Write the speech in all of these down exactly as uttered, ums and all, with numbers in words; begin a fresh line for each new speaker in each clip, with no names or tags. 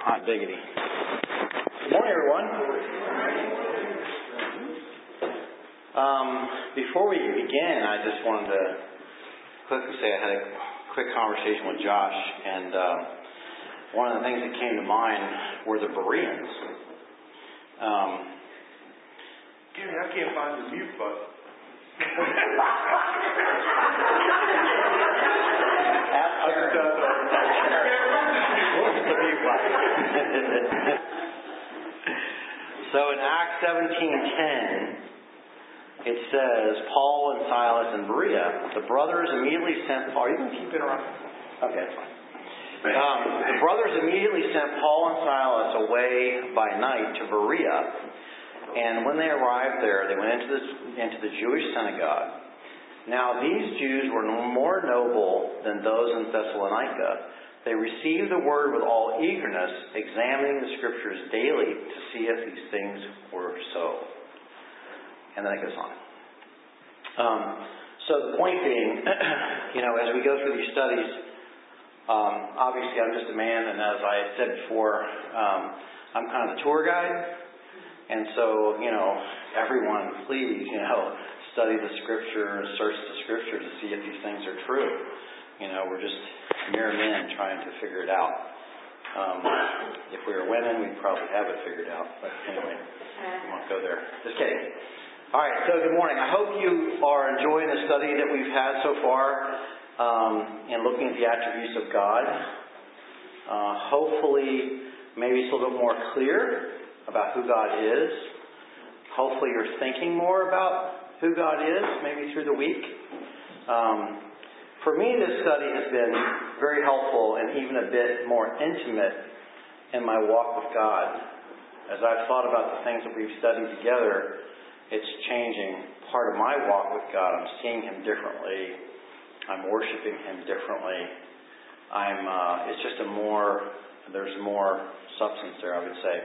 Hot diggity. Good morning, everyone. Um, before we begin, I just wanted to quickly say I had a quick conversation with Josh, and uh, one of the things that came to mind were the Bereans. Um,
Gary, I can't find the mute button.
Ask Karen. So in Acts seventeen ten, it says, Paul and Silas and Berea, the brothers immediately sent Paul. Are you going to keep it around? Okay, that's fine. Um, the brothers immediately sent Paul and Silas away by night to Berea. And when they arrived there, they went into the, into the Jewish synagogue. Now these Jews were more noble than those in Thessalonica. They received the word with all eagerness, examining the scriptures daily to see if these things were so. And then it goes on. Um, so the point being, you know, as we go through these studies, um, obviously I'm just a man, and as I said before, um, I'm kind of the tour guide. And so, you know, everyone, please, you know, study the scripture, search the scripture to see if these things are true. You know, we're just mere men trying to figure it out. Um, if we were women, we'd probably have it figured out. But anyway, we won't go there. Just kidding. All right, so good morning. I hope you are enjoying the study that we've had so far um, in looking at the attributes of God. Uh, hopefully, maybe it's a little bit more clear about who God is. Hopefully, you're thinking more about who God is, maybe through the week. Um, For me, this study has been very helpful and even a bit more intimate in my walk with God. As I've thought about the things that we've studied together, it's changing part of my walk with God. I'm seeing Him differently. I'm worshiping Him differently. I'm. Uh, it's just a more. There's more substance there, I would say.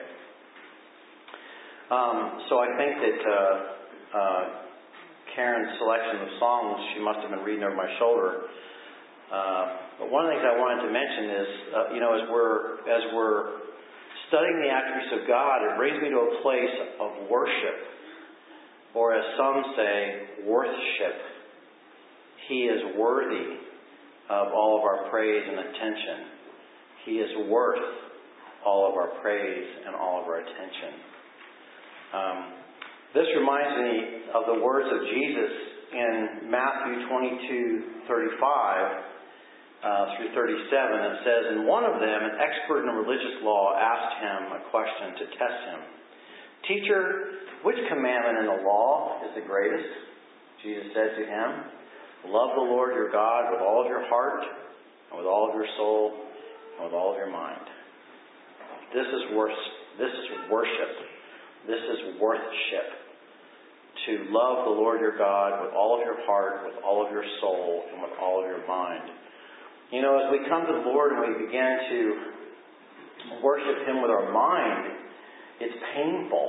Um, so I think that. Uh, uh, Karen's selection of songs, she must have been reading over my shoulder. Uh, but one of the things I wanted to mention is, uh, you know, as we're as we're studying the attributes of God, it brings me to a place of worship, or as some say, worthship. He is worthy of all of our praise and attention. He is worth all of our praise and all of our attention. Um, This reminds me of the words of Jesus in Matthew twenty-two thirty-five uh, through thirty-seven. It says, "And one of them, an expert in religious law, asked him a question to test him. 'Teacher, which commandment in the law is the greatest?' Jesus said to him, 'Love the Lord your God with all of your heart, and with all of your soul, and with all of your mind.'" This is worth. This is worship. This is worthship. To love the Lord your God with all of your heart, with all of your soul, and with all of your mind. You know, as we come to the Lord and we begin to worship Him with our mind, it's painful.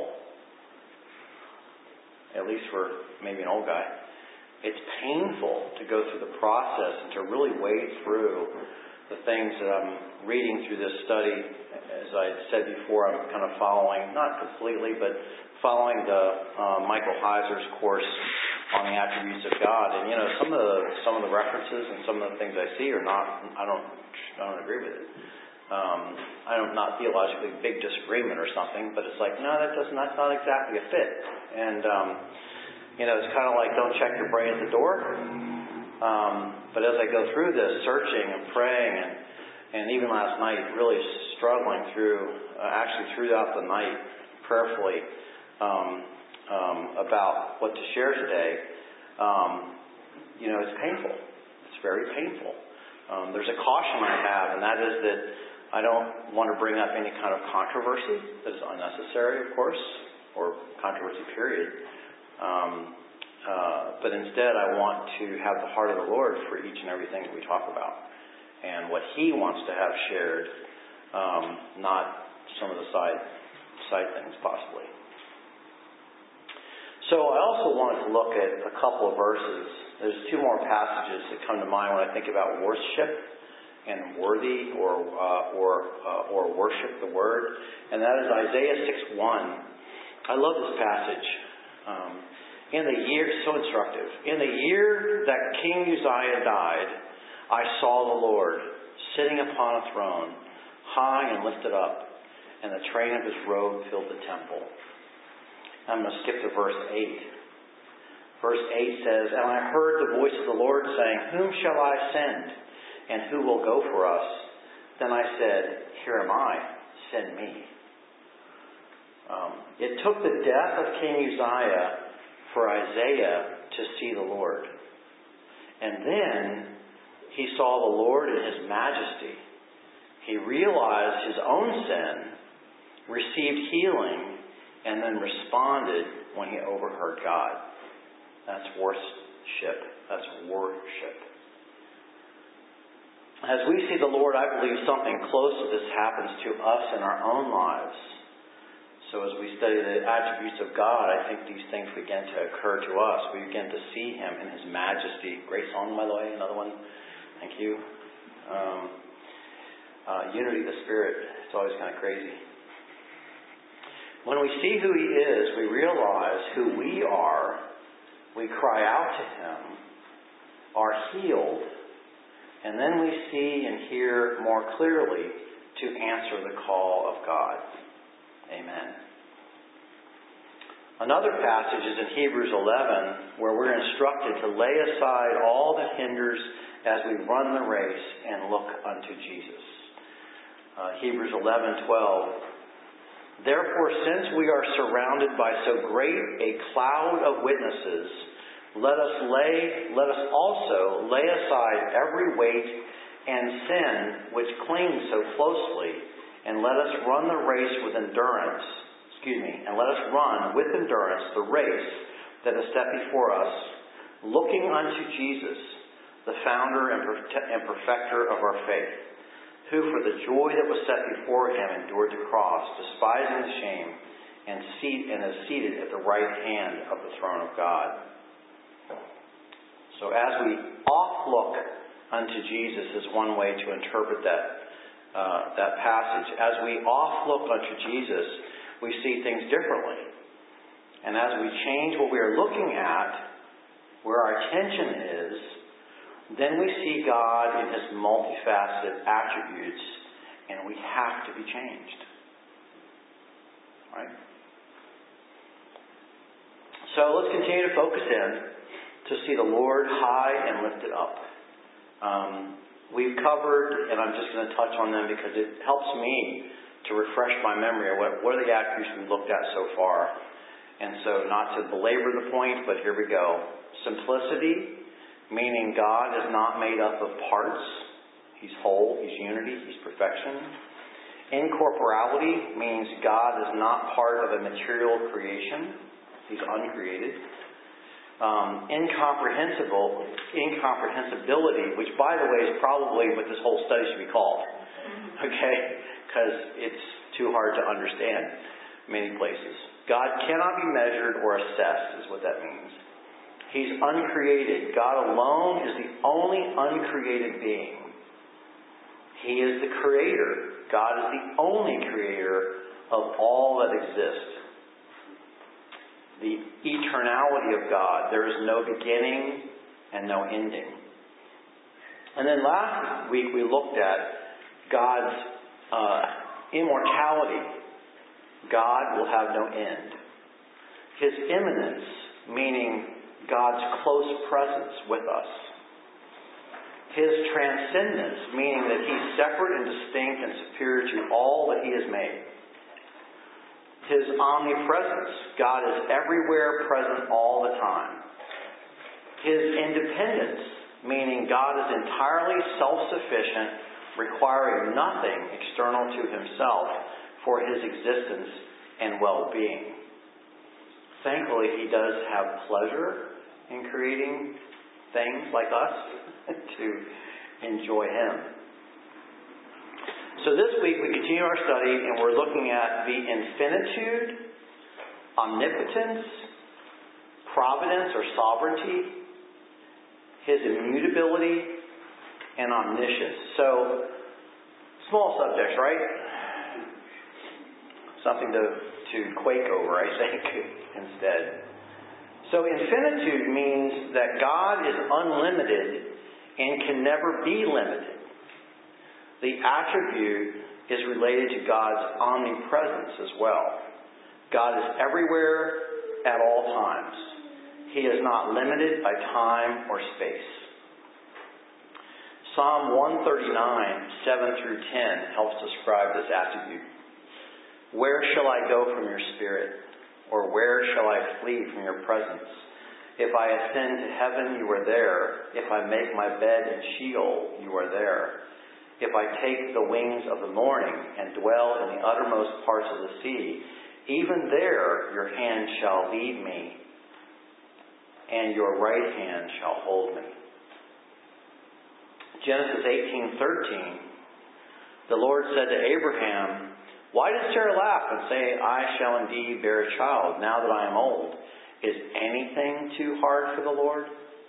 At least for maybe an old guy. It's painful to go through the process and to really wade through the things that I'm reading through this study. As I said before, I'm kind of following, not completely, but following the uh, Michael Heiser's course on the attributes of God. And you know, some of the some of the references and some of the things I see are not. I don't. I don't agree with it. Um, I don't not theologically big disagreement or something, but it's like no, that doesn't. That's not exactly a fit. And um, you know, it's kind of like don't check your brain at the door. Um, but as I go through this, searching and praying, and and even last night, really struggling through, uh, actually throughout the night, prayerfully. Um, um, about what to share today, um, you know, it's painful. It's very painful. Um, there's a caution I have, and that is that I don't want to bring up any kind of controversy that is unnecessary, of course, or controversy, period. Um, uh, but instead, I want to have the heart of the Lord for each and everything that we talk about, and what He wants to have shared, um, not some of the side side things, possibly. So I also wanted to look at a couple of verses. There's two more passages that come to mind when I think about worship and worthy or uh, uh, or uh, or worship the Word, and that is Isaiah six one. I love this passage. Um, in the year, so instructive. In the year that King Uzziah died, I saw the Lord sitting upon a throne, high and lifted up, and the train of his robe filled the temple. I'm going to skip to verse eight. Verse eight says, And I heard the voice of the Lord saying, Whom shall I send? And who will go for us? Then I said, Here am I, send me. Um, it took the death of King Uzziah for Isaiah to see the Lord. And then he saw the Lord in His majesty. He realized his own sin, received healing, and then responded when he overheard God. That's worship. That's worship. As we see the Lord, I believe something close to this happens to us in our own lives. So as we study the attributes of God, I think these things begin to occur to us. We begin to see Him in His majesty. Great song, by the way, another one. Thank you. Um, uh, Unity of the Spirit. It's always kind of crazy. When we see who He is, we realize who we are. We cry out to Him, are healed, and then we see and hear more clearly to answer the call of God. Amen. Another passage is in Hebrews eleven, where we're instructed to lay aside all that hinders as we run the race and look unto Jesus. Uh, Hebrews eleven twelve. Therefore, since we are surrounded by so great a cloud of witnesses, let us lay, let us also lay aside every weight and sin which clings so closely, and let us run the race with endurance. Excuse me, and let us run with endurance the race that is set before us, looking unto Jesus, the founder and perfecter of our faith, who for the joy that was set before Him endured the cross, despising the shame, and seat and is seated at the right hand of the throne of God. So as we off look unto Jesus is one way to interpret that uh, that passage. As we off look unto Jesus, we see things differently. And as we change what we are looking at, where our attention is, then we see God in His multifaceted attributes, and we have to be changed. Right? So let's continue to focus in to see the Lord high and lifted up. Um, we've covered, and I'm just going to touch on them because it helps me to refresh my memory of what, what are the attributes we've looked at so far. And so not to belabor the point, but here we go. Simplicity, meaning God is not made up of parts. He's whole, He's unity, He's perfection. Incorporality means God is not part of a material creation. He's uncreated. Um, incomprehensible, incomprehensibility, which by the way is probably what this whole study should be called. Okay? Because it's too hard to understand many places. God cannot be measured or assessed is what that means. He's uncreated. God alone is the only uncreated being. He is the creator. God is the only creator of all that exists. The eternality of God. There is no beginning and no ending. And then last week we looked at God's uh, immortality. God will have no end. His immanence, meaning God's close presence with us. His transcendence, meaning that He's separate and distinct and superior to all that He has made. His omnipresence, God is everywhere present all the time. His independence, meaning God is entirely self-sufficient, requiring nothing external to Himself for His existence and well-being. Thankfully, He does have pleasure in creating things like us to enjoy Him. So this week we continue our study and we're looking at the infinitude, omnipotence, providence or sovereignty, His immutability, and omniscience. So Small subjects, right? Something to, to quake over, I think, instead. So infinitude means that God is unlimited and can never be limited. The attribute is related to God's omnipresence as well. God is everywhere at all times. He is not limited by time or space. Psalm one thirty-nine, seven through ten helps describe this attribute. Where shall I go from your spirit? Or where shall I flee from your presence? If I ascend to heaven, you are there. If I make my bed in Sheol, you are there. If I take the wings of the morning and dwell in the uttermost parts of the sea, even there your hand shall lead me, and your right hand shall hold me. Genesis eighteen thirteen, the Lord said to Abraham, why does Sarah laugh and say, I shall indeed bear a child now that I am old? Is anything too hard for the Lord?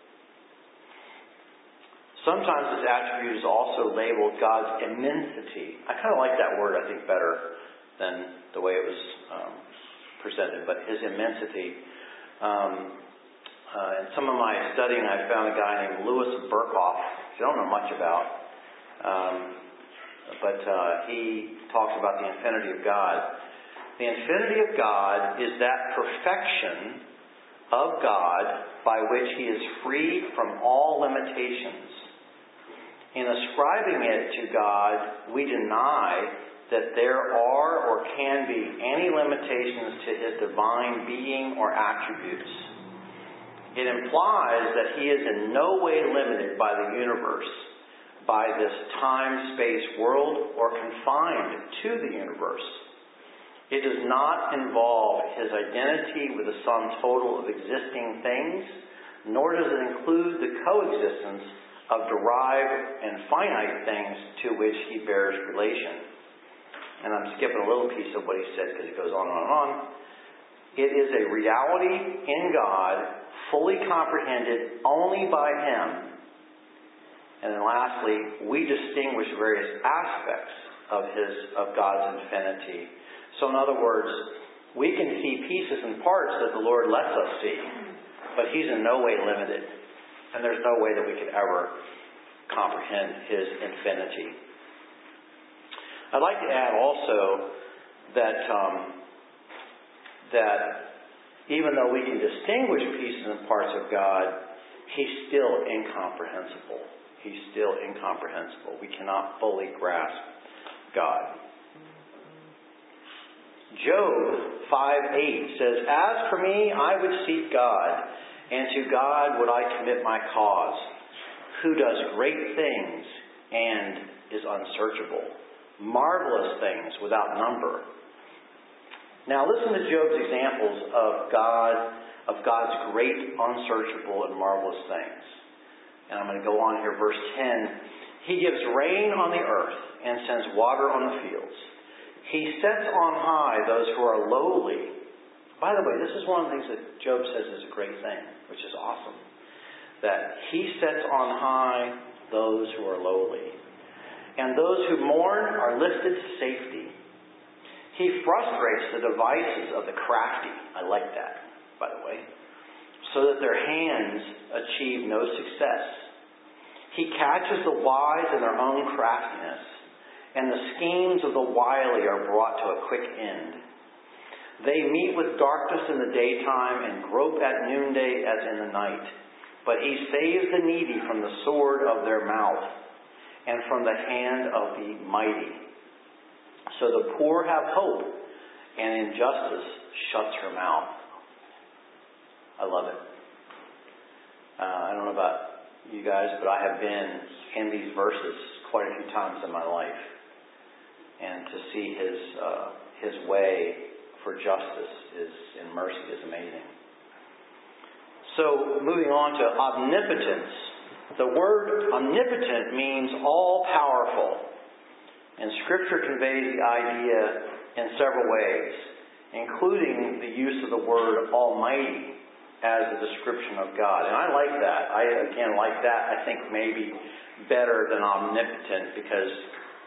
Sometimes this attribute is also labeled God's immensity. I kind of like that word, I think, better than the way it was um, presented, but his immensity. Um, uh, in some of my studying, I found a guy named Louis Berkhoff, which I don't know much about, um, but uh, he talks about the infinity of God. The infinity of God is that perfection of God by which he is free from all limitations. In ascribing it to God, we deny that there are or can be any limitations to his divine being or attributes. It implies that he is in no way limited by the universe, by this time-space world, or confined to the universe. It does not involve his identity with the sum total of existing things, nor does it include the coexistence of derived and finite things to which he bears relation. And I'm skipping a little piece of what he said because it goes on and on and on. It is a reality in God, fully comprehended only by him. And then lastly, we distinguish various aspects of his of God's infinity. So in other words, we can see pieces and parts that the Lord lets us see, but he's in no way limited. And there's no way that we could ever comprehend his infinity. I'd like to add also that um, that even though we can distinguish pieces and parts of God, he's still incomprehensible. He's still incomprehensible. We cannot fully grasp God. Job five eight says, as for me, I would seek God, and to God would I commit my cause, who does great things and is unsearchable, marvelous things without number. Now listen to Job's examples of God, of God's great, unsearchable, and marvelous things. And I'm going to go on here, verse ten. He gives rain on the earth and sends water on the fields. He sets on high those who are lowly. By the way, this is one of the things that Job says is a great thing, which is awesome. That he sets on high those who are lowly. And those who mourn are lifted to safety. He frustrates the devices of the crafty. I like that, by the way. So that their hands achieve no success. He catches the wise in their own craftiness, and the schemes of the wily are brought to a quick end. They meet with darkness in the daytime and grope at noonday as in the night. But he saves the needy from the sword of their mouth and from the hand of the mighty. So the poor have hope, and injustice shuts her mouth. I love it. Uh, I don't know about you guys, but I have been in these verses quite a few times in my life. And to see his uh, his way for justice is in mercy is amazing. So moving on to omnipotence. The word omnipotent means all-powerful. And Scripture conveys the idea in several ways, including the use of the word almighty as a description of God. And I like that. I, again, like that, I think maybe better than omnipotent, because it's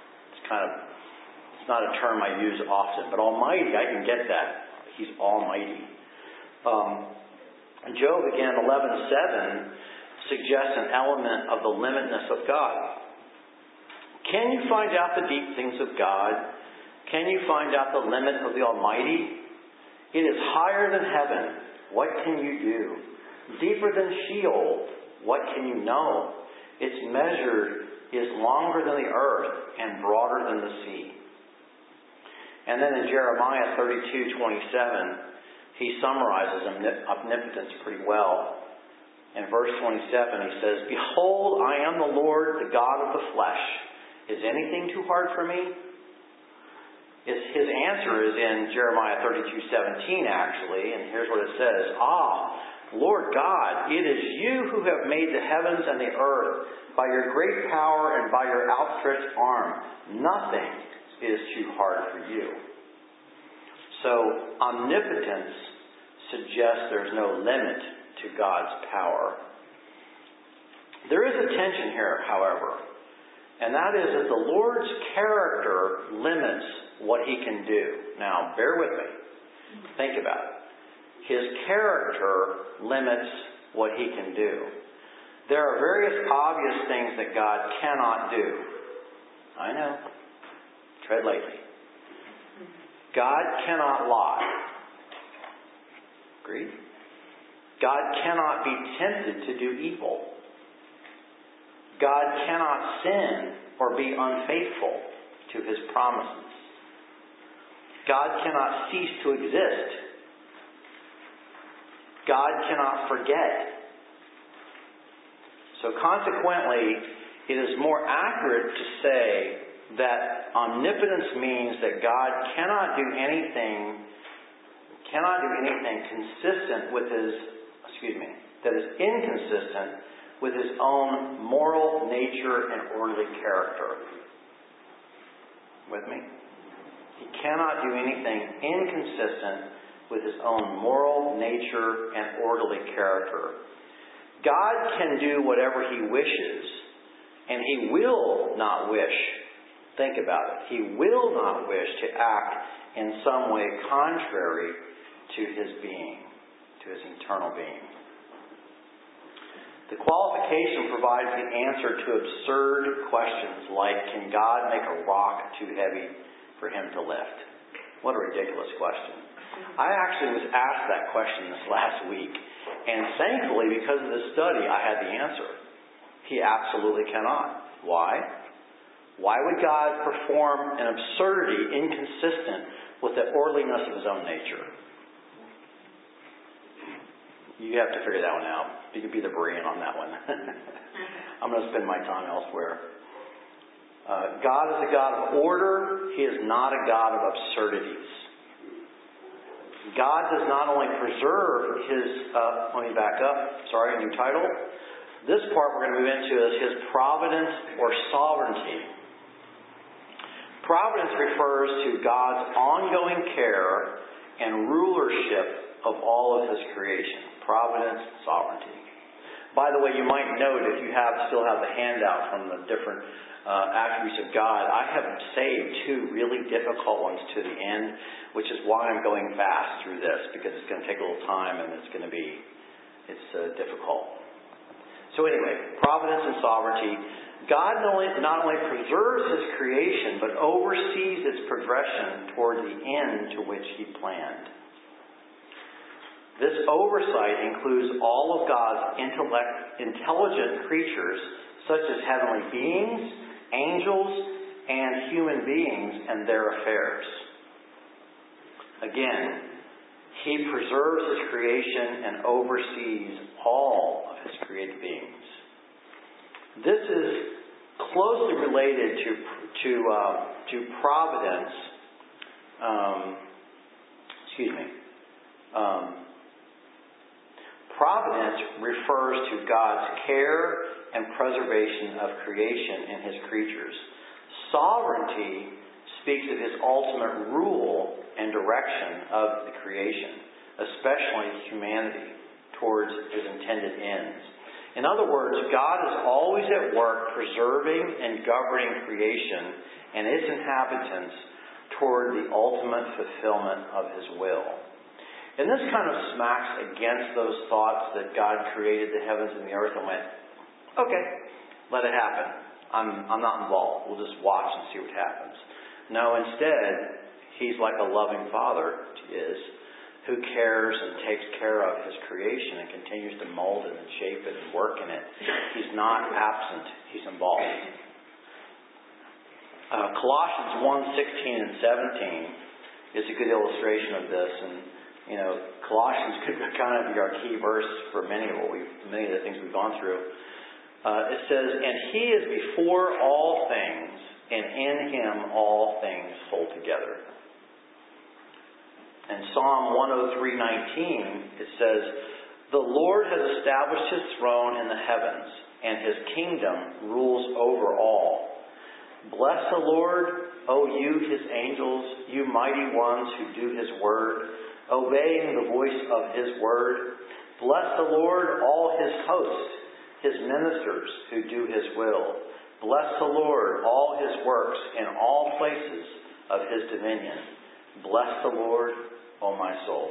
kind of, it's not a term I use often, but almighty, I can get that. He's almighty. Um, Job, again, eleven seven, suggests an element of the limitness of God. Can you find out the deep things of God? Can you find out the limit of the Almighty? It is higher than heaven. What can you do? Deeper than Sheol. What can you know? Its measure is longer than the earth and broader than the sea. And then in Jeremiah thirty-two twenty-seven, he summarizes omnipotence pretty well. In verse twenty-seven, he says, Behold, I am the Lord, the God of the flesh. Is anything too hard for me? His, his answer is in Jeremiah thirty-two seventeen, actually, and here's what it says. Ah, Lord God, it is you who have made the heavens and the earth by your great power and by your outstretched arm. Nothing is too hard for you. So, omnipotence suggests there's no limit to God's power. There is a tension here, however, and that is that the Lord's character limits what He can do. Now, bear with me. Think about it. His character limits what He can do. There are various obvious things that God cannot do. I know. Tread lightly. God cannot lie. Agreed? God cannot be tempted to do evil. God cannot sin or be unfaithful to His promises. God cannot cease to exist. God cannot forget. So consequently, it is more accurate to say that omnipotence means that God cannot do anything, cannot do anything consistent with His, excuse me, that is inconsistent with His own moral nature and orderly character. With me? He cannot do anything inconsistent with His own moral nature and orderly character. God can do whatever He wishes, and He will not wish. Think about it. He will not wish to act in some way contrary to His being, to His eternal being. The qualification provides the answer to absurd questions like, can God make a rock too heavy for Him to lift? What a ridiculous question. I actually was asked that question this last week, and thankfully, because of this study, I had the answer. He absolutely cannot. Why? Why would God perform an absurdity inconsistent with the orderliness of His own nature? You have to figure that one out. You could be the Berean on that one. I'm going to spend my time elsewhere. Uh, God is a God of order. He is not a God of absurdities. God does not only preserve His, uh, let me back up, sorry, new title. This part we're going to move into is His providence or sovereignty. Providence refers to God's ongoing care and rulership of all of His creation. Providence, sovereignty. By the way, you might note, if you have still have the handout from the different uh, attributes of God, I have saved two really difficult ones to the end, which is why I'm going fast through this, because it's going to take a little time and it's going to be it's uh, difficult. So anyway, providence and sovereignty. God not only, not only preserves His creation, but oversees its progression toward the end to which He planned. This oversight includes all of God's intellect, intelligent creatures, such as heavenly beings, angels, and human beings and their affairs. Again, He preserves His creation and oversees all of His created beings. This is closely related to to uh, to providence. Um, excuse me. Um, Providence refers to God's care and preservation of creation in His creatures. Sovereignty speaks of His ultimate rule and direction of the creation, especially humanity, towards His intended ends. In other words, God is always at work preserving and governing creation and its inhabitants toward the ultimate fulfillment of His will. And this kind of smacks against those thoughts that God created the heavens and the earth and went, okay, let it happen. I'm, I'm not involved. We'll just watch and see what happens. No, instead, He's like a loving Father is, who cares and takes care of His creation and continues to mold it and shape it and work in it. He's not absent. He's involved. Uh, Colossians one, sixteen and seventeen is a good illustration of this. And, you know, Colossians could kind of be our key verse for many of what we, many of the things we've gone through. Uh, it says, "And He is before all things, and in Him all things hold together." In Psalm one oh three, nineteen, it says, "The Lord has established His throne in the heavens, and His kingdom rules over all. Bless the Lord, O you, His angels, you mighty ones who do His word, obeying the voice of His word. Bless the Lord, all His hosts, His ministers who do His will. Bless the Lord, all His works in all places of His dominion. Bless the Lord, O my soul."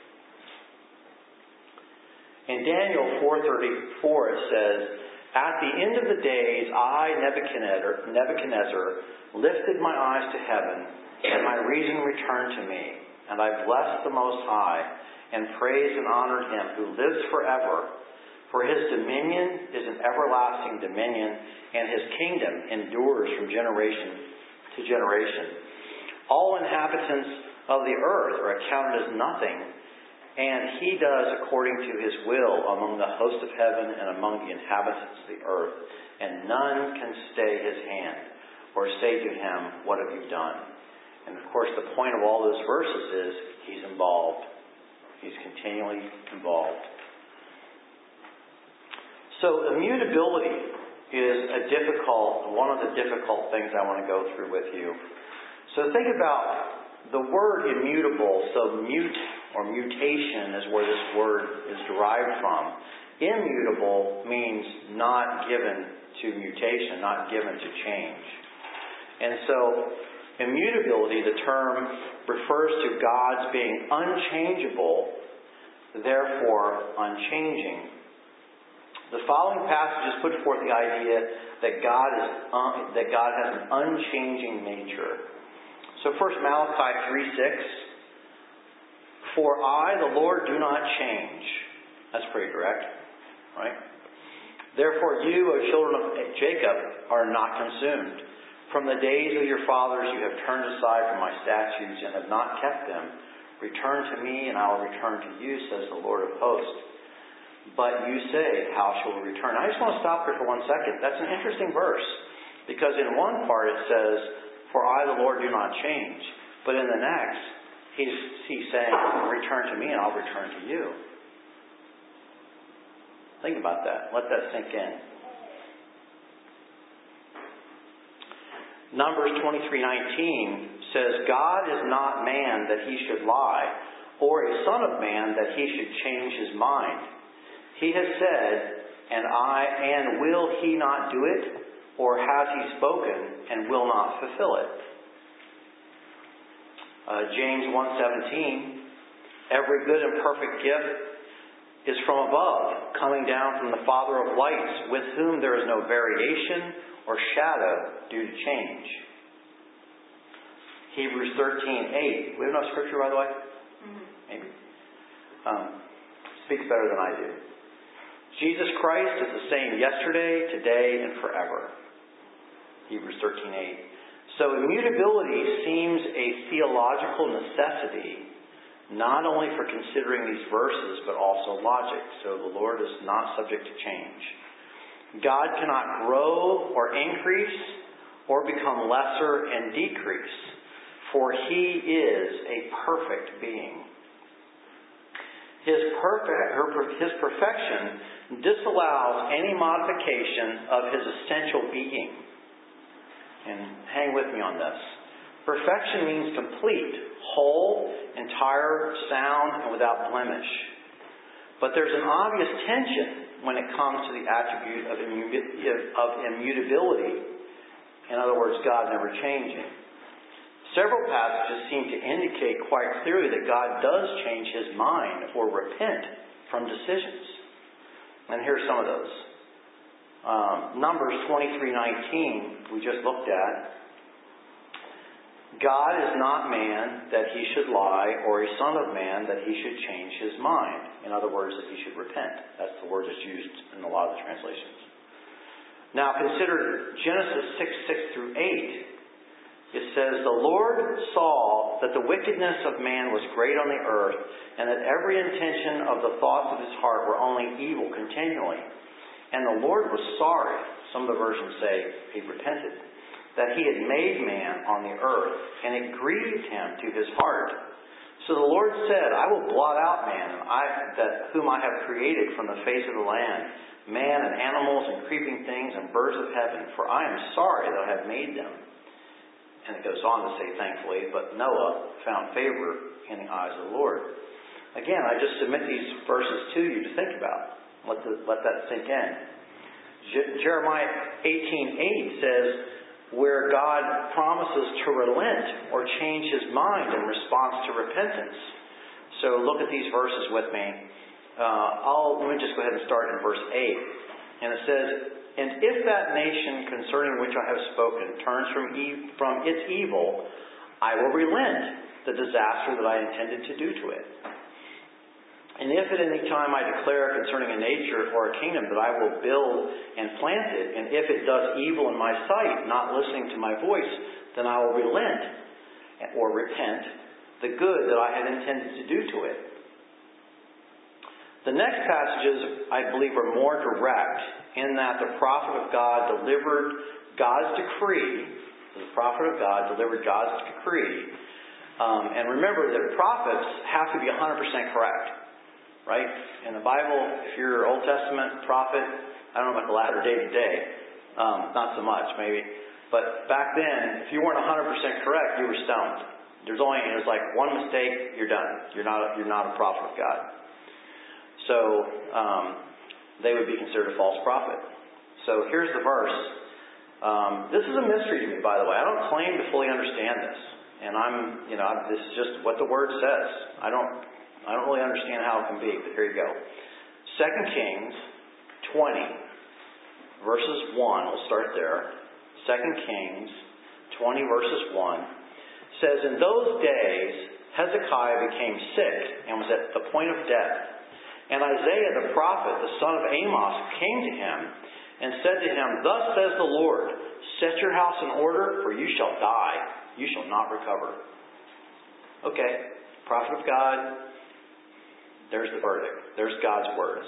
In Daniel four thirty-four it says, "At the end of the days, I, Nebuchadnezzar, Nebuchadnezzar, lifted my eyes to heaven, and my reason returned to me. And I blessed the Most High, and praised and honored Him who lives forever. For His dominion is an everlasting dominion, and His kingdom endures from generation to generation. All inhabitants of the earth are accounted as nothing, and He does according to His will among the host of heaven and among the inhabitants of the earth. And none can stay His hand or say to Him, 'What have you done?'" And of course, the point of all those verses is He's involved. He's continually involved. So immutability is a difficult, one of the difficult things I want to go through with you. So think about the word immutable. So mute or mutation is where this word is derived from. Immutable means not given to mutation, not given to change. And so immutability, the term, refers to God's being unchangeable, therefore unchanging. The following passages put forth the idea that God is un- that God has an unchanging nature. So first, Malachi three six. "For I, the Lord, do not change." That's pretty direct, right? "Therefore you, O children of Jacob, are not consumed. From the days of your fathers you have turned aside from my statutes and have not kept them. Return to me, and I will return to you, says the Lord of hosts. But you say, how shall we return?" I just want to stop here for one second. That's an interesting verse. Because in one part it says, "For I, the Lord, do not change." But in the next, he's, he's saying, "Return to me and I'll return to you." Think about that. Let that sink in. Numbers twenty-three nineteen says, "God is not man that He should lie, or a son of man that He should change His mind. He has said, and I, and will He not do it? Or has He spoken and will not fulfill it?" Uh, James one seventeen, "Every good and perfect gift is from above, coming down from the Father of lights, with whom there is no variation or shadow due to change." Hebrews thirteen eight. We have no scripture, by the way? Mm-hmm. Maybe. Um, speaks better than I do. "Jesus Christ is the same yesterday, today, and forever." Hebrews thirteen eight. So immutability seems a theological necessity, not only for considering these verses, but also logic. So the Lord is not subject to change. God cannot grow or increase or become lesser and decrease, for He is a perfect being. His, perfect, his perfection disallows any modification of His essential being. And hang with me on this. Perfection means complete, whole, entire, sound, and without blemish. But there's an obvious tension when it comes to the attribute of immutability. In other words, God never changing. Several passages seem to indicate quite clearly that God does change His mind or repent from decisions. And here are some of those. Um, Numbers twenty-three nineteen, we just looked at. God is not man that He should lie, or a son of man that He should change His mind. In other words, that He should repent. That's the word that's used in a lot of the translations. Now consider Genesis six, six through eight. It says, "The Lord saw that the wickedness of man was great on the earth, and that every intention of the thoughts of his heart were only evil continually. And the Lord was sorry," some of the versions say He repented, "that He had made man on the earth, and it grieved Him to His heart. So the Lord said, I will blot out man, and I, that whom I have created from the face of the land, man and animals and creeping things and birds of heaven, for I am sorry that I have made them." And it goes on to say, thankfully, "But Noah found favor in the eyes of the Lord." Again, I just submit these verses to you to think about. Let, the, let that sink in. Je- Jeremiah eighteen eight says, where God promises to relent or change His mind in response to repentance. So look at these verses with me. Uh, I'll, let me just go ahead and start in verse eight. And it says, "And if that nation concerning which I have spoken turns from, e- from its evil, I will relent the disaster that I intended to do to it. And if at any time I declare concerning a nature or a kingdom that I will build and plant it, and if it does evil in my sight, not listening to my voice, then I will relent or repent the good that I had intended to do to it." The next passages, I believe, are more direct in that the prophet of God delivered God's decree. The prophet of God delivered God's decree. Um, and remember that prophets have to be one hundred percent correct. Right? In the Bible, if you're Old Testament prophet, I don't know about the latter day today, um, not so much maybe, but back then, if you weren't one hundred percent correct, you were stoned. There's only, it was like one mistake, you're done. You're not, you're not a prophet of God. So, um, they would be considered a false prophet. So here's the verse. Um, this is a mystery to me, by the way. I don't claim to fully understand this. And I'm, you know, this is just what the Word says. I don't... I don't really understand how it can be, but here you go. Second Kings twenty, verses one. We'll start there. Second Kings twenty, verses one says, "In those days Hezekiah became sick and was at the point of death. And Isaiah the prophet, the son of Amos, came to him and said to him, Thus says the Lord, set your house in order, for you shall die. You shall not recover." Okay, prophet of God. There's the verdict. There's God's words.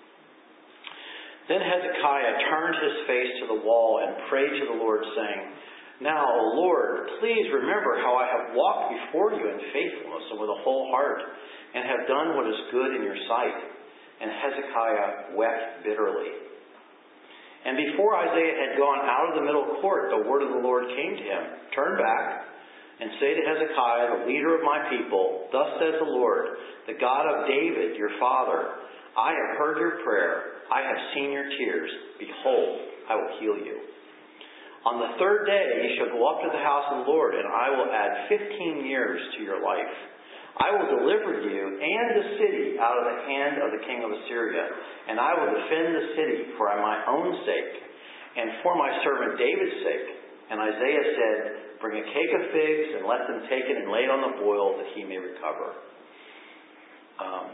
"Then Hezekiah turned his face to the wall and prayed to the Lord, saying, Now, O Lord, please remember how I have walked before you in faithfulness and with a whole heart, and have done what is good in your sight." And Hezekiah wept bitterly. And before Isaiah had gone out of the middle court, the word of the Lord came to him, "Turn back and say to Hezekiah, the leader of my people, Thus says the Lord, the God of David, your father, I have heard your prayer. I have seen your tears. Behold, I will heal you. On the third day you shall go up to the house of the Lord, and I will add fifteen years to your life. I will deliver you and the city out of the hand of the king of Assyria, and I will defend the city for my own sake, and for my servant David's sake." And Isaiah said, "Bring a cake of figs, and let them take it and lay it on the boil, that he may recover." Um,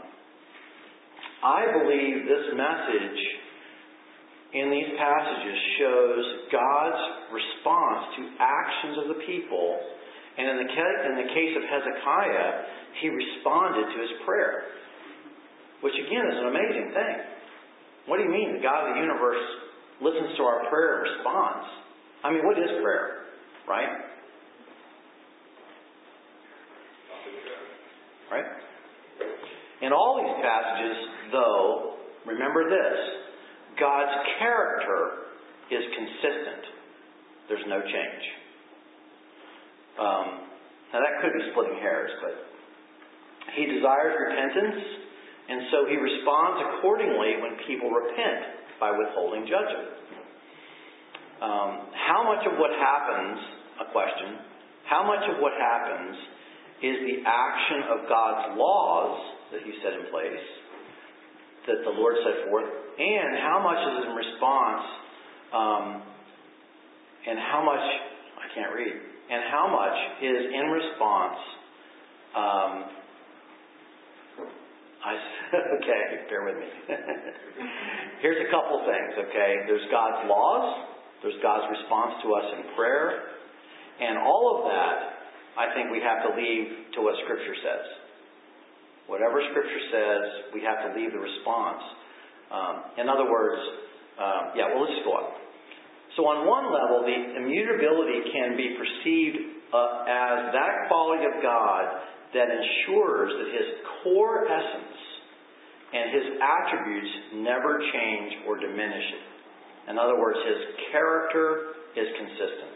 I believe this message in these passages shows God's response to actions of the people. And in the, in the case of Hezekiah, he responded to his prayer. Which again is an amazing thing. What do you mean the God of the universe listens to our prayer and responds? I mean, what is prayer? Right? Right? In all these passages, though, remember this. God's character is consistent. There's no change. Um, now that could be splitting hairs, but He desires repentance, and so He responds accordingly when people repent by withholding judgment. Um, how much of what happens, a question, how much of what happens is the action of God's laws that He set in place, that the Lord set forth, and how much is in response, um, and how much, I can't read, and how much is in response, um, I, okay, bear with me. Here's a couple things, okay? There's God's laws, there's God's response to us in prayer, and all of that, I think we have to leave to what Scripture says. Whatever Scripture says, we have to leave the response. Um, in other words, um, yeah, well, let's just go on. So on one level, the immutability can be perceived uh, as that quality of God that ensures that His core essence and His attributes never change or diminish. In other words, His character is consistent.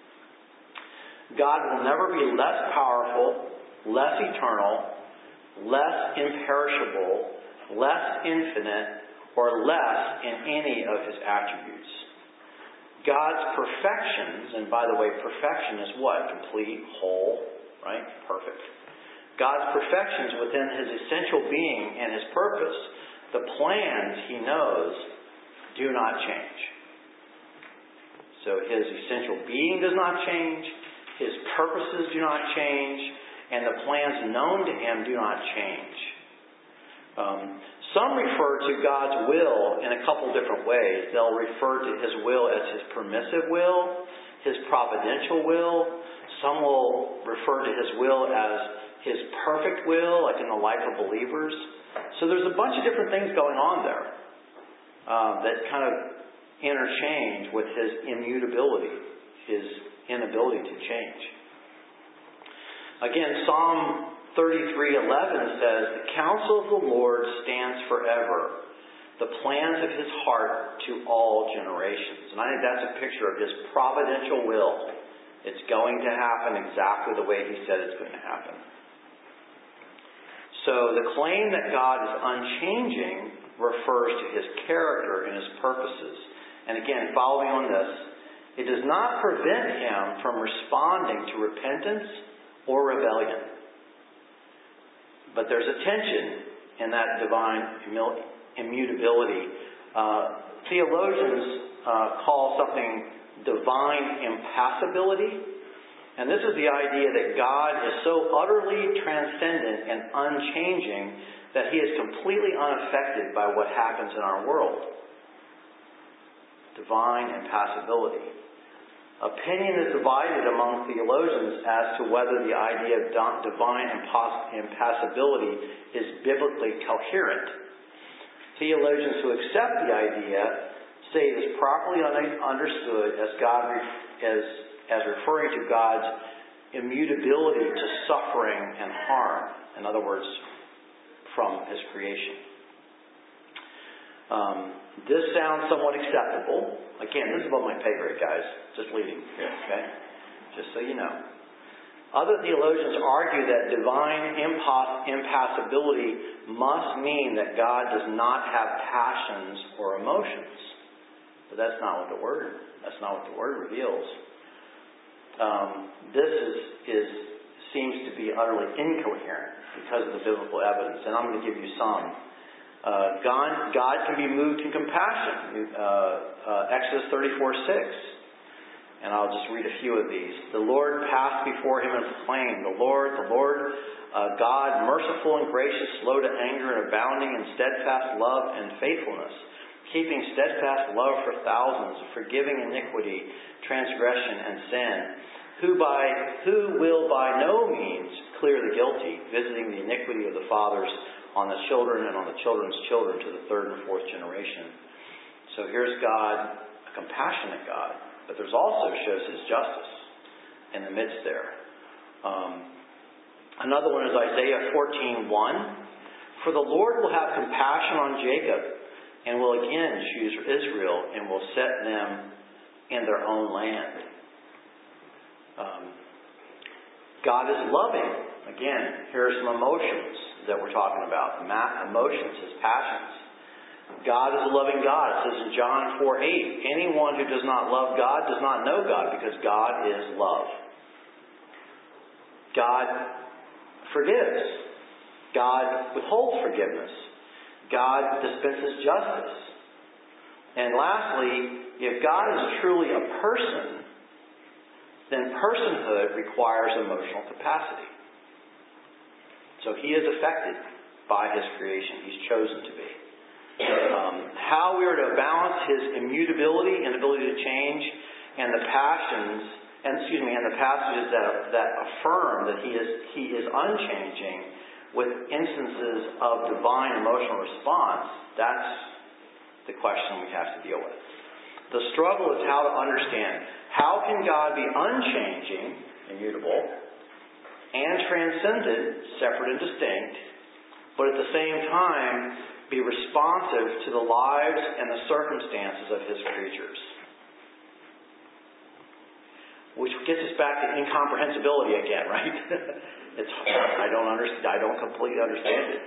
God will never be less powerful, less eternal, less imperishable, less infinite, or less in any of His attributes. God's perfections, and by the way, perfection is what? Complete, whole, right? Perfect. God's perfections within His essential being and His purpose, the plans He knows, do not change. So His essential being does not change, His purposes do not change, and the plans known to Him do not change. Um, some refer to God's will in a couple different ways. They'll refer to His will as His permissive will, His providential will. Some will refer to His will as His perfect will, like in the life of believers. So there's a bunch of different things going on there um, that kind of interchange with His immutability, His inability to change. Again, Psalm thirty-three eleven says, "The counsel of the Lord stands forever, the plans of His heart to all generations." And I think that's a picture of His providential will. It's going to happen exactly the way He said it's going to happen. So the claim that God is unchanging refers to His character and His purposes. And again, following on this, it does not prevent Him from responding to repentance or rebellion. But there's a tension in that divine immutability. Uh, theologians uh, call something divine impassibility. And this is the idea that God is so utterly transcendent and unchanging that He is completely unaffected by what happens in our world. Divine impassibility. Opinion is divided among theologians as to whether the idea of divine impassibility is biblically coherent. Theologians who accept the idea say it is properly understood as God as, as referring to God's immutability to suffering and harm. In other words, from His creation. Um, this sounds somewhat acceptable. Again, this is above my pay grade, guys. Just leading here, okay? Just so you know. Other theologians argue that divine impass- impassibility must mean that God does not have passions or emotions. But that's not what the word. That's not what the word reveals. Um, this is, is seems to be utterly incoherent because of the biblical evidence, and I'm going to give you some. Uh, God, God can be moved to compassion. Uh, uh, Exodus thirty-four six. And I'll just read a few of these. "The Lord passed before him and proclaimed, The Lord, the Lord, uh, God, merciful and gracious, slow to anger and abounding in steadfast love and faithfulness, keeping steadfast love for thousands, forgiving iniquity, transgression, and sin, who by who will by no means clear the guilty, visiting the iniquity of the fathers on the children and on the children's children to the third and fourth generation." So here's God, a compassionate God, but there's also shows His justice in the midst there. Um, another one is Isaiah fourteen one. "For the Lord will have compassion on Jacob, and will again choose Israel, and will set them in their own land." Um, God is loving. Again, here are some emotions that we're talking about. Emotions, His passions. God is a loving God. It says in John four eight, anyone who does not love God does not know God, because God is love. God forgives. God withholds forgiveness. God dispenses justice. And lastly, if God is truly a person, then personhood requires emotional capacity. So He is affected by His creation. He's chosen to be. Um, how we are to balance His immutability and ability to change, and the passions, and excuse me, and the passages that that affirm that He is He is unchanging, with instances of divine emotional response, that's the question we have to deal with. The struggle is how to understand how can God be unchanging, immutable, and transcendent, separate and distinct, but at the same time be responsive to the lives and the circumstances of His creatures. Which gets us back to incomprehensibility again, right? It's I don't understand. I don't completely understand it.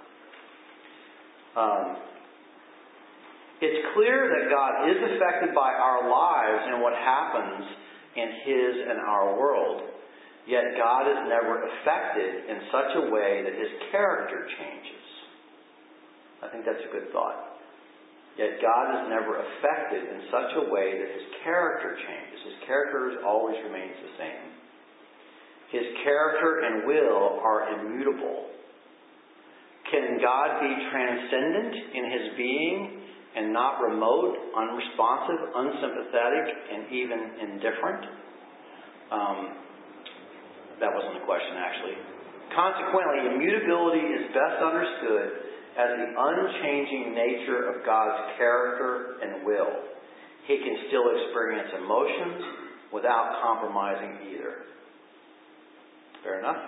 Um, it's clear that God is affected by our lives and what happens in His and our world. Yet God is never affected in such a way that His character changes. I think that's a good thought. Yet God is never affected in such a way that His character changes. His character always remains the same. His character and will are immutable. Can God be transcendent in His being and not remote, unresponsive, unsympathetic, and even indifferent? Um, that wasn't a question, actually. Consequently, immutability is best understood as the unchanging nature of God's character and will. He can still experience emotions without compromising either. Fair enough?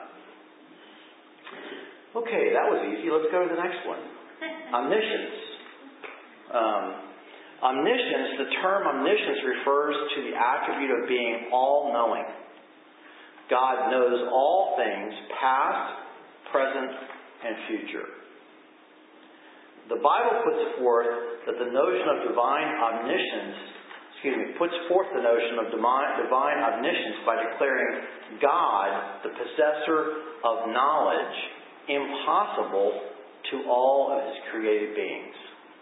Okay, that was easy. Let's go to the next one. Omniscience. Um, omniscience, the term omniscience refers to the attribute of being all-knowing. God knows all things, past, present, and future. The Bible puts forth that the notion of divine omniscience, excuse me, puts forth the notion of divine, divine omniscience by declaring God, the possessor of knowledge, impossible to all of His created beings.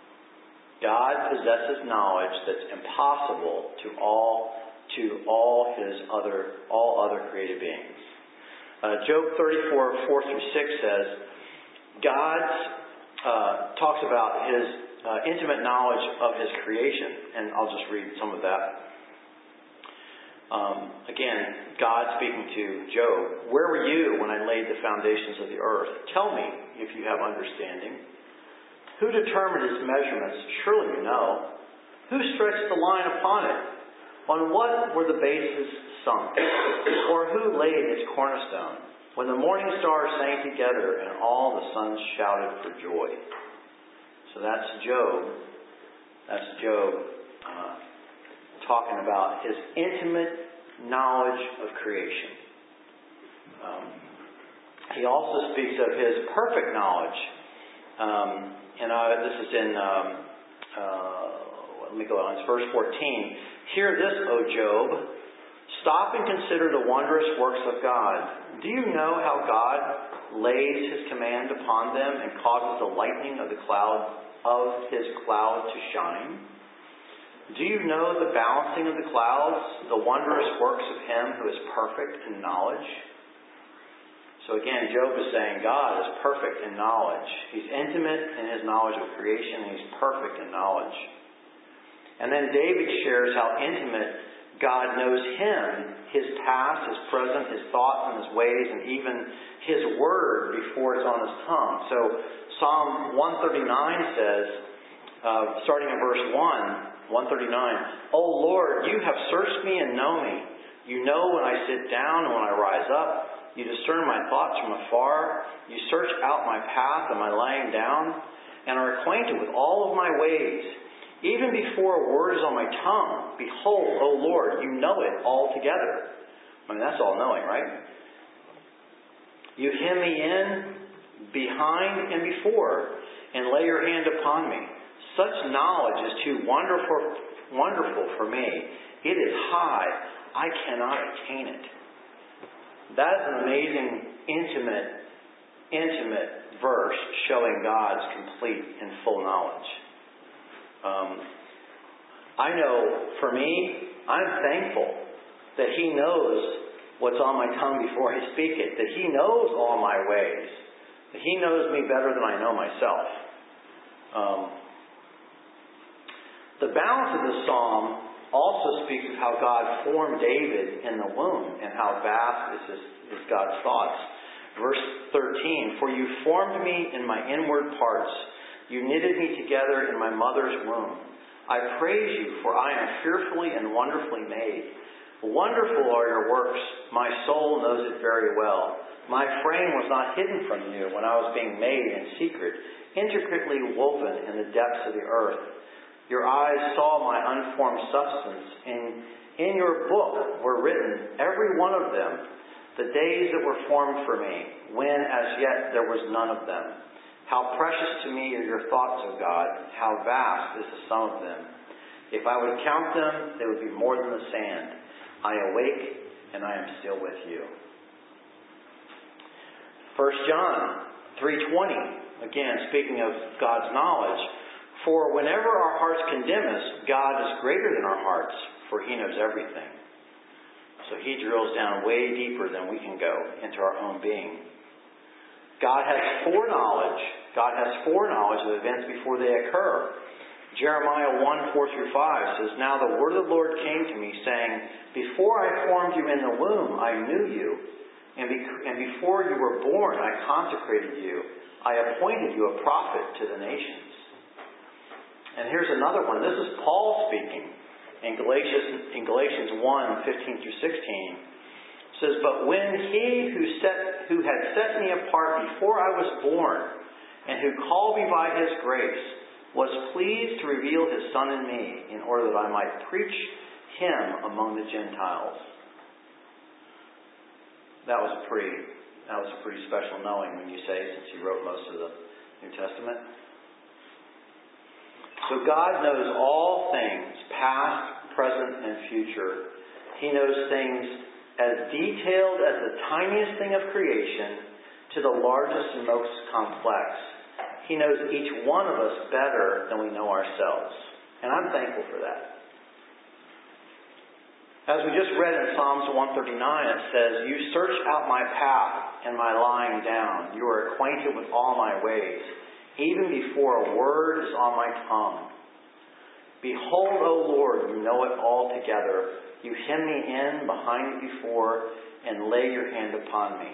God possesses knowledge that's impossible to all to all His other all other created beings. Uh, Job thirty-four, four through six says, God's Uh, talks about His uh, intimate knowledge of His creation. And I'll just read some of that. Um, again, God speaking to Job. Where were you when I laid the foundations of the earth? Tell me if you have understanding. Who determined its measurements? Surely you know. Who stretched the line upon it? On what were the bases sunk? Or who laid its cornerstone? When the morning stars sang together and all the sons shouted for joy. So that's Job. That's Job uh, talking about his intimate knowledge of creation. Um, he also speaks of His perfect knowledge. Um, and uh, this is in, um, uh, let me go on, it's verse fourteen. Hear this, O Job. Stop and consider the wondrous works of God. Do you know how God lays His command upon them and causes the lightning of the cloud of His cloud to shine? Do you know the balancing of the clouds, the wondrous works of Him who is perfect in knowledge? So again, Job is saying God is perfect in knowledge. He's intimate in His knowledge of creation, and He's perfect in knowledge. And then David shares how intimate God knows him, his past, his present, his thoughts and his ways, and even his word before it's on his tongue. So Psalm one thirty-nine says, uh, starting in verse one, one thirty-nine, O Lord, you have searched me and know me. You know when I sit down and when I rise up. You discern my thoughts from afar. You search out my path and my lying down, and are acquainted with all of my ways. Even before a word is on my tongue, behold, O Lord, you know it altogether. I mean, that's all knowing, right? You hem me in behind and before, and lay your hand upon me. Such knowledge is too wonderful, wonderful for me. It is high. I cannot attain it. That is an amazing, intimate, intimate verse showing God's complete and full knowledge. Um, I know, for me, I'm thankful that He knows what's on my tongue before I speak it, that He knows all my ways, that He knows me better than I know myself. Um, the balance of the psalm also speaks of how God formed David in the womb and how vast is, his, is God's thoughts. Verse thirteen, for you formed me in my inward parts. You knitted me together in my mother's womb. I praise you, for I am fearfully and wonderfully made. Wonderful are your works. My soul knows it very well. My frame was not hidden from you when I was being made in secret, intricately woven in the depths of the earth. Your eyes saw my unformed substance, and in your book were written, every one of them, the days that were formed for me, when as yet there was none of them. How precious to me are your thoughts, O God. How vast is the sum of them. If I would count them, they would be more than the sand. I awake, and I am still with you. First John three twenty, again, speaking of God's knowledge. For whenever our hearts condemn us, God is greater than our hearts, for He knows everything. So He drills down way deeper than we can go into our own being. God has foreknowledge. God has foreknowledge of events before they occur. Jeremiah one, four through five says, now the word of the Lord came to me, saying, before I formed you in the womb, I knew you. And, be- and before you were born, I consecrated you. I appointed you a prophet to the nations. And here's another one. This is Paul speaking in Galatians, in Galatians one, fifteen through sixteen. It says, but when He who set, who had set me apart before I was born, and who called me by His grace, was pleased to reveal His Son in me, in order that I might preach Him among the Gentiles. That was a pretty, that was a pretty special knowing, when you say, since He wrote most of the New Testament. So God knows all things, past, present, and future. He knows things as detailed as the tiniest thing of creation to the largest and most complex. He knows each one of us better than we know ourselves. And I'm thankful for that. As we just read in Psalms one thirty-nine, it says, you search out my path and my lying down. You are acquainted with all my ways. Even before a word is on my tongue. Behold, O Lord, you know it all together. You hem me in, behind me before, and lay your hand upon me.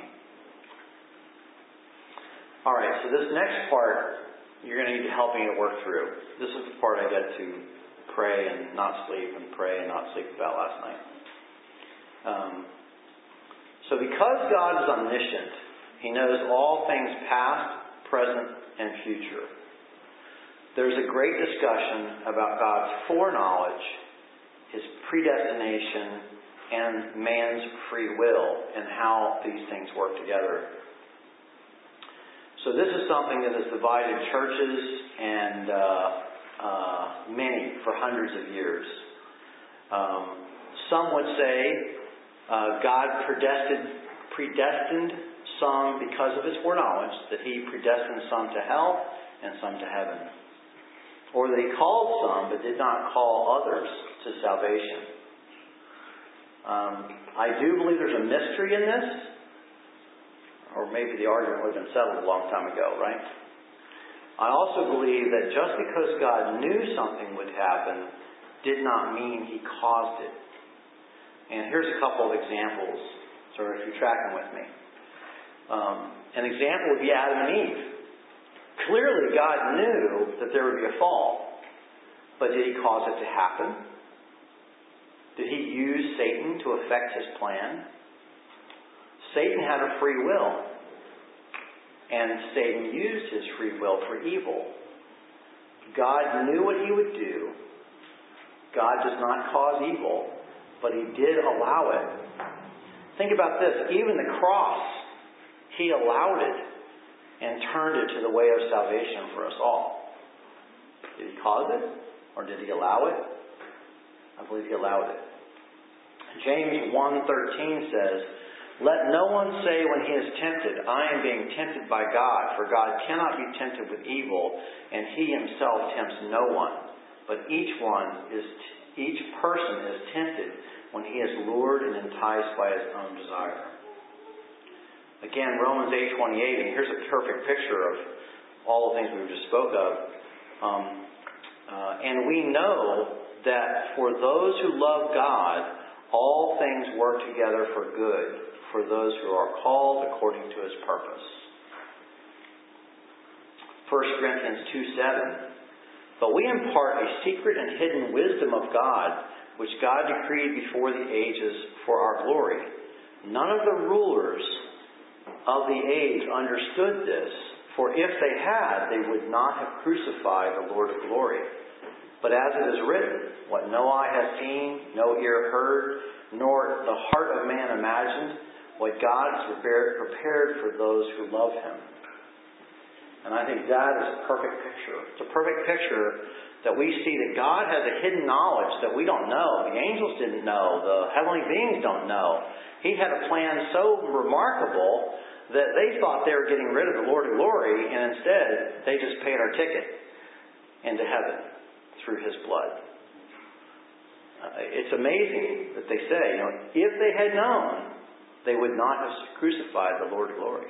Alright, so this next part, you're going to need help me to work through. This is the part I get to pray and not sleep, and pray and not sleep about last night. Um, so because God is omniscient, He knows all things past, present, and future. There's a great discussion about God's foreknowledge, His predestination, and man's free will, and how these things work together. So this is something that has divided churches and uh, uh, many for hundreds of years. Um, some would say uh, God predestined, predestined some because of His foreknowledge, that He predestined some to hell and some to heaven. Or that He called some but did not call others to salvation. Um, I do believe there's a mystery in this, or maybe the argument would have been settled a long time ago, right? I also believe that just because God knew something would happen did not mean He caused it. And here's a couple of examples, so if you're tracking with me. Um, an example would be Adam and Eve. Clearly, God knew that there would be a fall. But did He cause it to happen? Did He use Satan to affect His plan? Satan had a free will. And Satan used his free will for evil. God knew what He would do. God does not cause evil, but He did allow it. Think about this. Even the cross, He allowed it and turned it to the way of salvation for us all. Did he cause it? Or did he allow it? I believe he allowed it. James one thirteen says, "Let no one say when he is tempted, I am being tempted by God, for God cannot be tempted with evil, and he himself tempts no one. But each one is, each person is tempted when he is lured and enticed by his own desire." Again, Romans eight twenty-eight, and here's a perfect picture of all the things we just spoke of. Um, uh, and we know that for those who love God, all things work together for good, for those who are called according to his purpose. First Corinthians two seven. "But we impart a secret and hidden wisdom of God, which God decreed before the ages for our glory. None of the rulers of the age understood this, for if they had, they would not have crucified the Lord of glory. But as it is written, what no eye has seen, no ear heard, nor the heart of man imagined, what God has prepared, prepared for those who love him." And I think that is a perfect picture. It's a perfect picture that we see that God has a hidden knowledge that we don't know. The angels didn't know. The heavenly beings don't know. He had a plan so remarkable that they thought they were getting rid of the Lord of glory, and instead they just paid our ticket into heaven through his blood. Uh, it's amazing that they say, you know, if they had known, they would not have crucified the Lord of glory.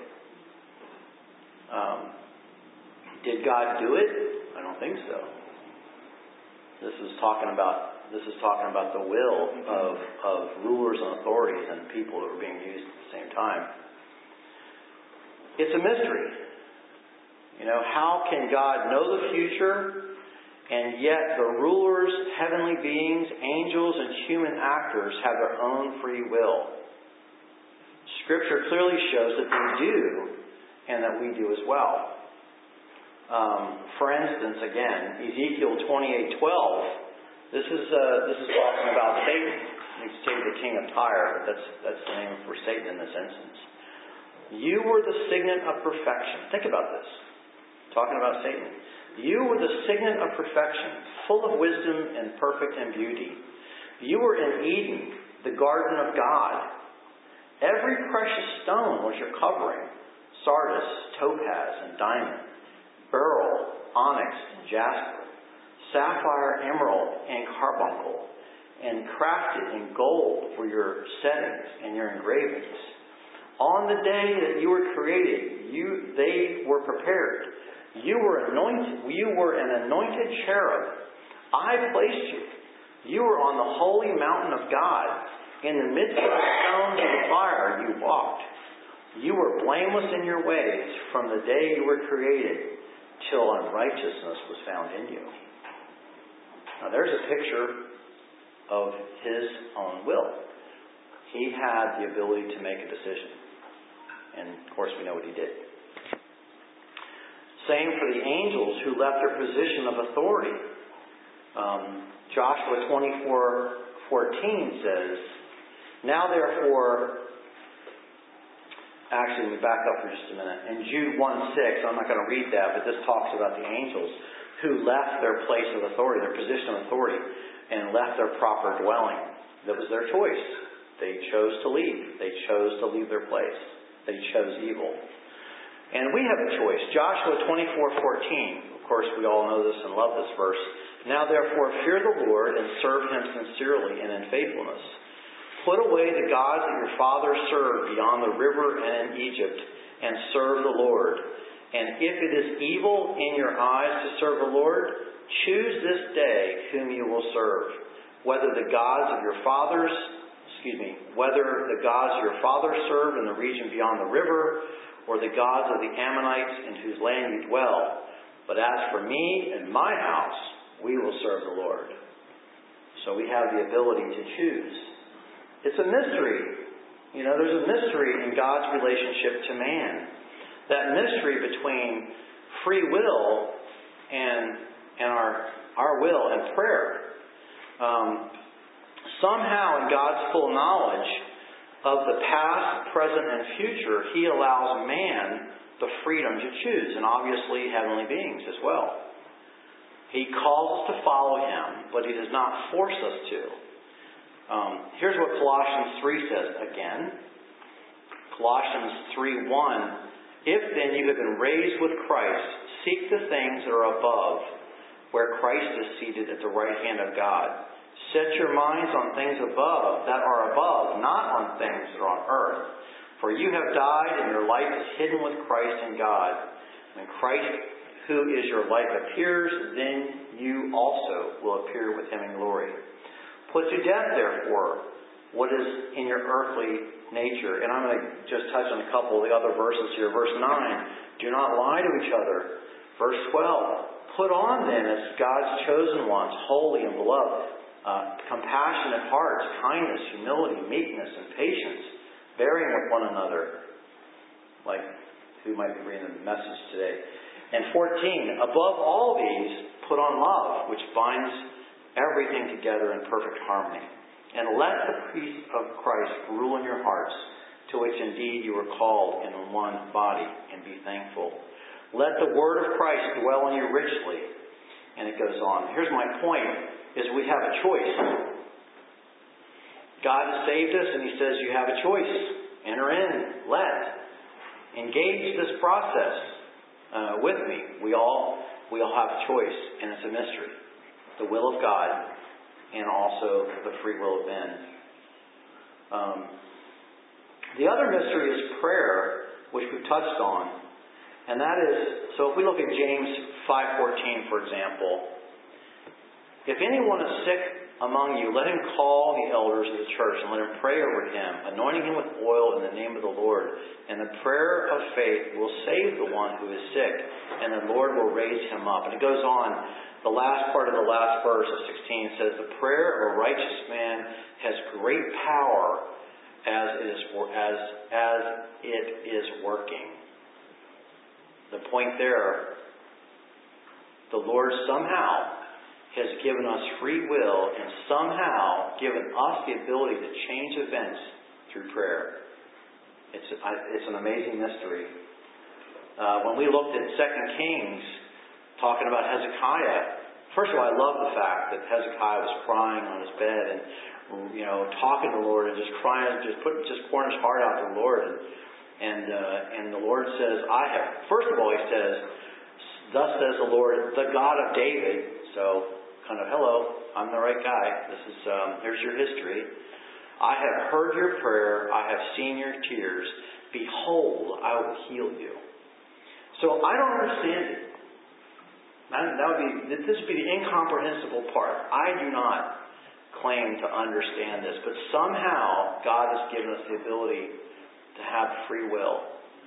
Um, did God do it? I don't think so. This is talking about this is talking about the will of of rulers and authorities and people that were being used at the same time. It's a mystery. You know, how can God know the future, and yet the rulers, heavenly beings, angels, and human actors have their own free will? Scripture clearly shows that they do, and that we do as well. Um, for instance, again, Ezekiel twenty-eight twelve. This is uh, this is talking about Satan. He's the king of Tyre. That's that's the name for Satan in this instance. "You were the signet of perfection." Think about this. Talking about Satan. "You were the signet of perfection, full of wisdom and perfect in beauty. You were in Eden, the garden of God. Every precious stone was your covering: sardis, topaz, and diamond, beryl, onyx, and jasper, sapphire, emerald, and carbuncle, and crafted in gold were your settings and your engravings. On the day that you were created, you they were prepared. You were anointed. You were an anointed cherub. I placed you. You were on the holy mountain of God. In the midst of the stones of the fire you walked. You were blameless in your ways from the day you were created till unrighteousness was found in you." Now there's a picture of his own will. He had the ability to make a decision. And of course we know what he did. Same for the angels who left their position of authority. Um, Joshua twenty-four fourteen says, "Now therefore," actually, let me back up for just a minute. In Jude one six, I'm not going to read that, but this talks about the angels who left their place of authority, their position of authority, and left their proper dwelling. That was their choice. They chose to leave. They chose to leave their place. They chose evil. And we have a choice. Joshua twenty-four fourteen. Of course, we all know this and love this verse. "Now therefore fear the Lord and serve him sincerely and in faithfulness. Put away the gods that your fathers served beyond the river and in Egypt, and serve the Lord. And if it is evil in your eyes to serve the Lord, choose this day whom you will serve, whether the gods of your fathers, excuse me, whether the gods your fathers served in the region beyond the river, or the gods of the Ammonites in whose land you dwell. But as for me and my house, we will serve the Lord." So we have the ability to choose. It's a mystery. You know, there's a mystery in God's relationship to man. That mystery between free will and and our our will and prayer. Um, somehow in God's full knowledge of the past, present, and future, He allows man the freedom to choose, and obviously heavenly beings as well. He calls us to follow Him, but He does not force us to. Um, here's what Colossians three says again. Colossians three one, if then you have been raised with Christ, seek the things that are above, where Christ is seated at the right hand of God. Set your minds on things above, that are above, not on things that are on earth. For you have died, and your life is hidden with Christ in God. When Christ, who is your life, appears, then you also will appear with Him in glory. Put to death, therefore, what is in your earthly nature. And I'm going to just touch on a couple of the other verses here. Verse nine, do not lie to each other. Verse twelve, put on then as God's chosen ones, holy and beloved, uh, compassionate hearts, kindness, humility, meekness, and patience, bearing with one another. Like who might be reading the message today. And fourteen, above all these, put on love, which binds everything together in perfect harmony. And let the peace of Christ rule in your hearts, to which indeed you were called in one body, and be thankful. Let the word of Christ dwell in you richly. And it goes on. Here's my point, is we have a choice. God has saved us, and He says you have a choice. Enter in. Let. Engage this process uh, with me. We all, we all have a choice, and it's a mystery. The will of God, and also the free will of men. Um, the other mystery is prayer, which we've touched on. And that is, so if we look at James five fourteen, for example, if anyone is sick among you, let him call the elders of the church and let him pray over him, anointing him with oil in the name of the Lord. And the prayer of faith will save the one who is sick, and the Lord will raise him up. And it goes on. The last part of the last verse of sixteen says, the prayer of a righteous man has great power as it is, as, as it is working. The point there, the Lord somehow has given us free will and somehow given us the ability to change events through prayer. It's, it's an amazing mystery. Uh, when we looked at Second Kings, talking about Hezekiah, first of all, I love the fact that Hezekiah was crying on his bed and, you know, talking to the Lord and just crying, just put, just pouring his heart out to the Lord. And and, uh, and the Lord says, I have, first of all, He says, thus says the Lord, the God of David. So, kind of, hello, I'm the right guy. This is, um, here's your history. I have heard your prayer. I have seen your tears. Behold, I will heal you. So I don't understand it. That, that would be, this would be the incomprehensible part. I do not claim to understand this, but somehow God has given us the ability to have free will.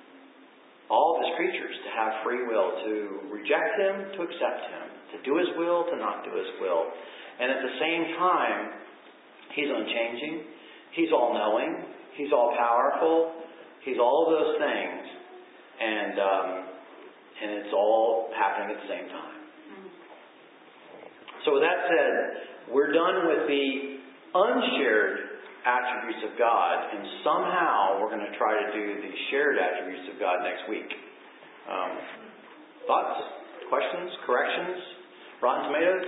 All of His creatures to have free will, to reject Him, to accept Him, to do His will, to not do His will. And at the same time, He's unchanging. He's all-knowing. He's all-powerful. He's all of those things. And um, and it's all happening at the same time. So with that said, we're done with the unshared attributes of God, and somehow we're going to try to do the shared attributes of God next week. Um, thoughts? Questions? Corrections? Rotten Tomatoes?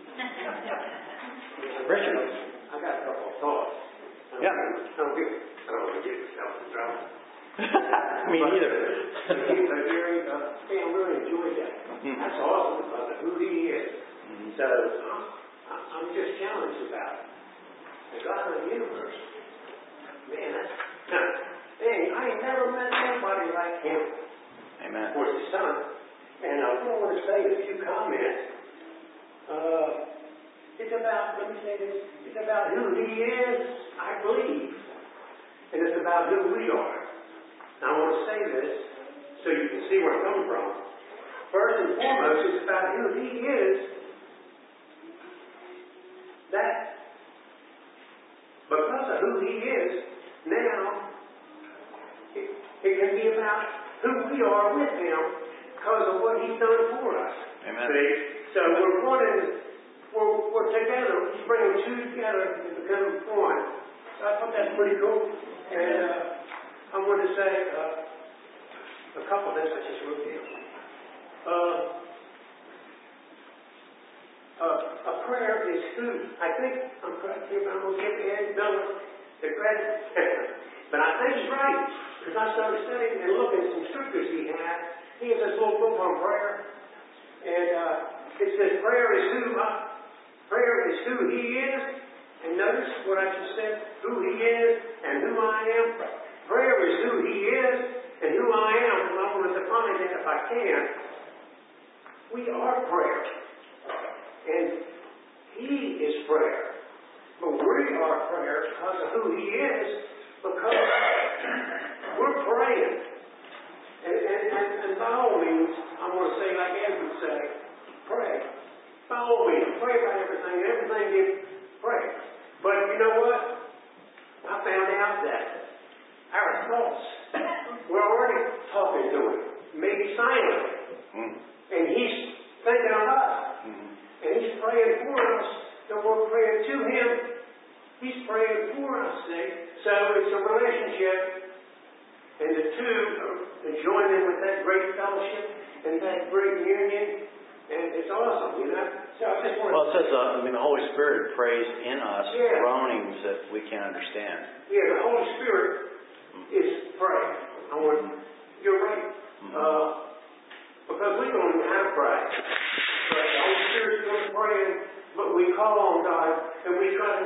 Richard?
I got a couple of thoughts.
Yeah.
Don't get, I don't want to get myself in trouble.
Me neither.
But Gary, uh, hey, I really enjoyed that.
Mm.
That's awesome about who He is.
Mm-hmm.
So I'm, I'm just challenged about the God of the universe. Man, that's, man, I ain't never met anybody like Him.
Amen.
Of course, His Son. And I want to say a few comments. Uh, it's about, let me say this, it's about who He is, I believe. And it's about who we are. Now, I want to say this so you can see where I'm coming from. First and foremost, it's about who He is. That because of who He is, now it, it can be about who we are with Him because of what He's done for us.
Amen.
See? So we're one in, we're, we're together. He's bringing two together to become one. So I thought that's pretty cool. And uh, I wanted to say uh, a couple of this I just wrote down. Uh, a prayer is who, I think, I'm correct here, but I'm going to give Ed Miller the credit. But I think he's right, because I started studying and looking at some scriptures he had. He has this little book on prayer, and uh, it says prayer is who, uh, prayer is who he is, and notice what I just said, who he is and who I am. Prayer is who he is and who I am, and I'm going to define that if I can. We are prayer, and he is prayer, but we are prayer because of who he is, because we're praying. And, and, and, and by all means, I'm going to say like Ed would say, pray. By all means, pray about everything. Everything is pray. But you know what? I found out that our thoughts, we're already talking to him, maybe silently. Mm. And he's thinking of us. Mm. And he's praying for us. So we're praying to him. He's praying for us, see? So it's a relationship. And the two are joining with that great fellowship and that great union. And it's awesome, you know? So I just want
well, it says, uh, I mean, the Holy Spirit prays in us
yeah.
groanings that we can't understand.
Yeah, the Holy Spirit mm-hmm. is praying. I want, you're right. Mm-hmm. Uh, because we don't know how to pray. But the Holy Spirit's going to pray, but we call on God and we try to